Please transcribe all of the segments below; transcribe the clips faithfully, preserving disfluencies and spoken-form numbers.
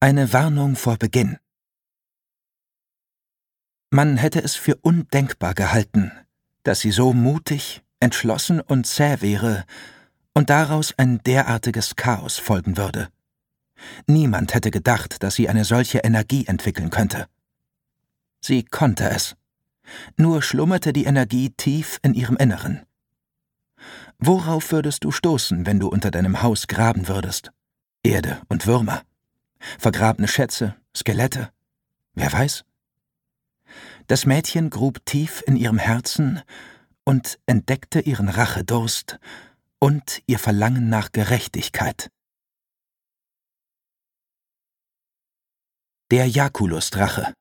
Eine Warnung vor Beginn. Man hätte es für undenkbar gehalten, dass sie so mutig, entschlossen und zäh wäre und daraus ein derartiges Chaos folgen würde. Niemand hätte gedacht, dass sie eine solche Energie entwickeln könnte. Sie konnte es. Nur schlummerte die Energie tief in ihrem Inneren. Worauf würdest du stoßen, wenn du unter deinem Haus graben würdest? Erde und Würmer. Vergrabene Schätze, Skelette. Wer weiß? Das Mädchen grub tief in ihrem Herzen und entdeckte ihren Rachedurst und ihr Verlangen nach Gerechtigkeit. Der Jakulus-Drache.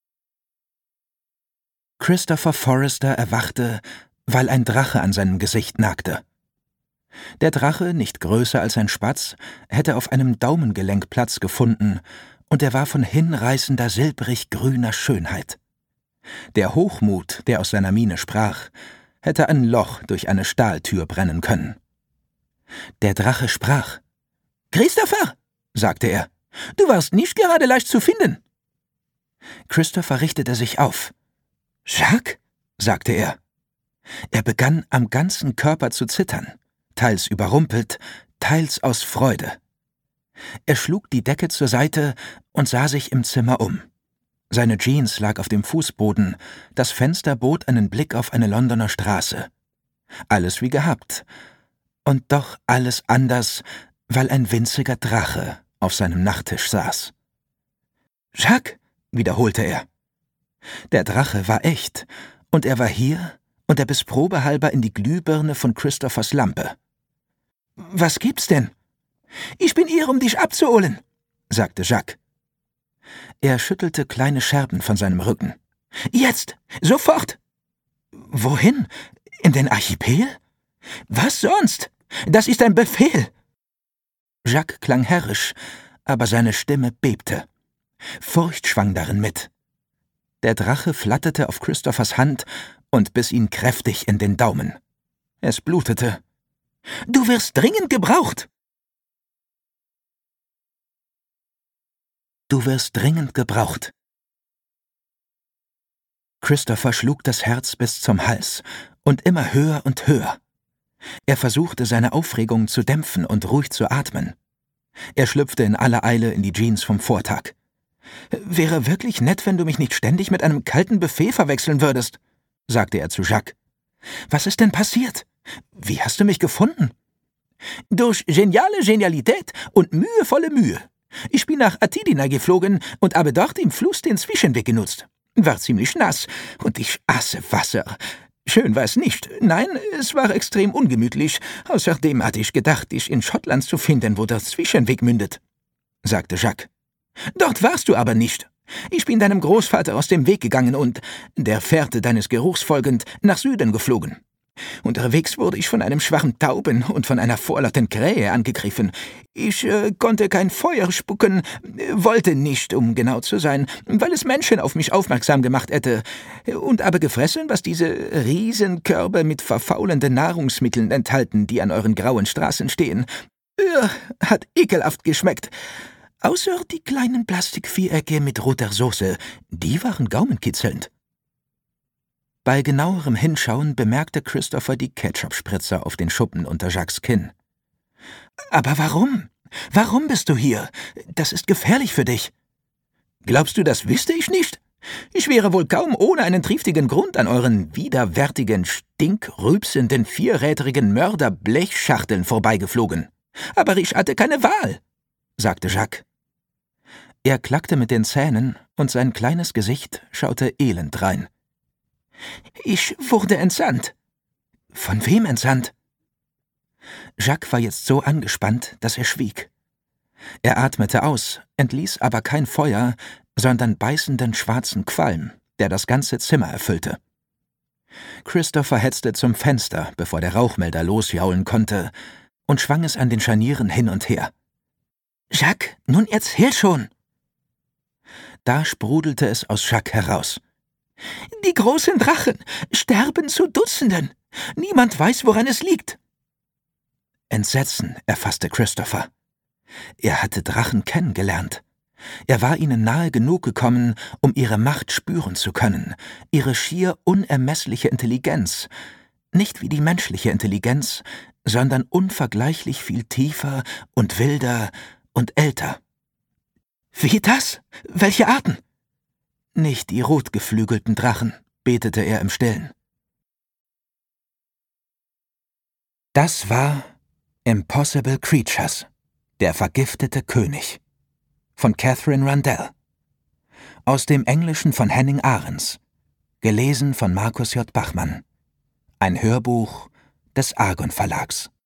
Christopher Forrester erwachte, weil ein Drache an seinem Gesicht nagte. Der Drache, nicht größer als ein Spatz, hätte auf einem Daumengelenk Platz gefunden, und er war von hinreißender silbrig-grüner Schönheit. Der Hochmut, der aus seiner Miene sprach, hätte ein Loch durch eine Stahltür brennen können. Der Drache sprach. »Christopher«, sagte er, »du warst nicht gerade leicht zu finden.« Christopher richtete sich auf. »Jacques«, sagte er. Er begann am ganzen Körper zu zittern, teils überrumpelt, teils aus Freude. Er schlug die Decke zur Seite und sah sich im Zimmer um. Seine Jeans lag auf dem Fußboden, das Fenster bot einen Blick auf eine Londoner Straße. Alles wie gehabt. Und doch alles anders, weil ein winziger Drache auf seinem Nachttisch saß. »Jacques«, wiederholte er. Der Drache war echt, und er war hier, und er biss probehalber in die Glühbirne von Christophers Lampe. »Was gibt's denn?« »Ich bin hier, um dich abzuholen«, sagte Jacques. Er schüttelte kleine Scherben von seinem Rücken. »Jetzt! Sofort!« »Wohin? In den Archipel?« »Was sonst? Das ist ein Befehl!« Jacques klang herrisch, aber seine Stimme bebte. Furcht schwang darin mit. Der Drache flatterte auf Christophers Hand und biss ihn kräftig in den Daumen. Es blutete. »Du wirst dringend gebraucht!« »Du wirst dringend gebraucht.« Christopher schlug das Herz bis zum Hals und immer höher und höher. Er versuchte, seine Aufregung zu dämpfen und ruhig zu atmen. Er schlüpfte in aller Eile in die Jeans vom Vortag. »Wäre wirklich nett, wenn du mich nicht ständig mit einem kalten Buffet verwechseln würdest«, sagte er zu Jacques. »Was ist denn passiert? Wie hast du mich gefunden?« »Durch geniale Genialität und mühevolle Mühe. Ich bin nach Atidina geflogen und habe dort im Fluss den Zwischenweg genutzt. War ziemlich nass und ich asse Wasser. Schön war es nicht. Nein, es war extrem ungemütlich. Außerdem hatte ich gedacht, dich in Schottland zu finden, wo der Zwischenweg mündet«, sagte Jacques. »Dort warst du aber nicht. Ich bin deinem Großvater aus dem Weg gegangen und, der Fährte deines Geruchs folgend, nach Süden geflogen. Unterwegs wurde ich von einem Schwarm Tauben und von einer vorlauten Krähe angegriffen. Ich äh, konnte kein Feuer spucken, äh, wollte nicht, um genau zu sein, weil es Menschen auf mich aufmerksam gemacht hätte, und habe gefressen, was diese Riesenkörbe mit verfaulenden Nahrungsmitteln enthalten, die an euren grauen Straßen stehen. Äh, hat ekelhaft geschmeckt. Außer die kleinen Plastikvierecke mit roter Soße, die waren gaumenkitzelnd.« Bei genauerem Hinschauen bemerkte Christopher die Ketchupspritzer auf den Schuppen unter Jacques' Kinn. »Aber warum? Warum bist du hier? Das ist gefährlich für dich.« »Glaubst du, das wüsste ich nicht? Ich wäre wohl kaum ohne einen triftigen Grund an euren widerwärtigen, stinkrübsenden, vierrädrigen Mörder-Blechschachteln vorbeigeflogen. Aber ich hatte keine Wahl«, sagte Jacques. Er klackte mit den Zähnen und sein kleines Gesicht schaute elend rein. »Ich wurde entsandt.« »Von wem entsandt?« Jacques war jetzt so angespannt, dass er schwieg. Er atmete aus, entließ aber kein Feuer, sondern beißenden schwarzen Qualm, der das ganze Zimmer erfüllte. Christopher hetzte zum Fenster, bevor der Rauchmelder losjaulen konnte, und schwang es an den Scharnieren hin und her. »Jacques, nun erzähl schon!« Da sprudelte es aus Jacques heraus. »Die großen Drachen sterben zu Dutzenden. Niemand weiß, woran es liegt.« Entsetzen erfasste Christopher. Er hatte Drachen kennengelernt. Er war ihnen nahe genug gekommen, um ihre Macht spüren zu können, ihre schier unermessliche Intelligenz, nicht wie die menschliche Intelligenz, sondern unvergleichlich viel tiefer und wilder und älter. »Wie das? Welche Arten?« »Nicht die rotgeflügelten Drachen«, betete er im Stillen. Das war Impossible Creatures, der vergiftete König von Katherine Rundell. Aus dem Englischen von Henning Ahrens. Gelesen von Markus J. Bachmann. Ein Hörbuch des Argon Verlags.